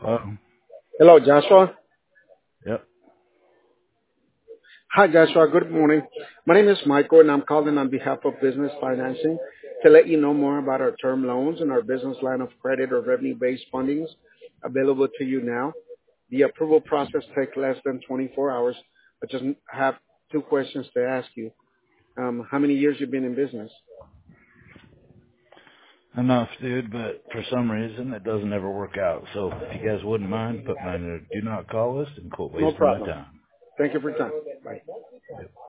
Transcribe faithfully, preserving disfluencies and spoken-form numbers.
Oh, Hello, Joshua. yep. Hi, Joshua. Good morning. My name is Michael, and I'm calling on behalf of Business Financing to let you know more about our term loans and our business line of credit or revenue-based fundings available to you now. The approval process takes less than twenty-four hours. I just have two questions to ask you. Um, how many years you've been in business? Enough, dude, but for some reason it doesn't ever work out. So if you guys wouldn't mind, put mine in a do not call list and quit No wasting my problem. time. Thank you for your time. Bye.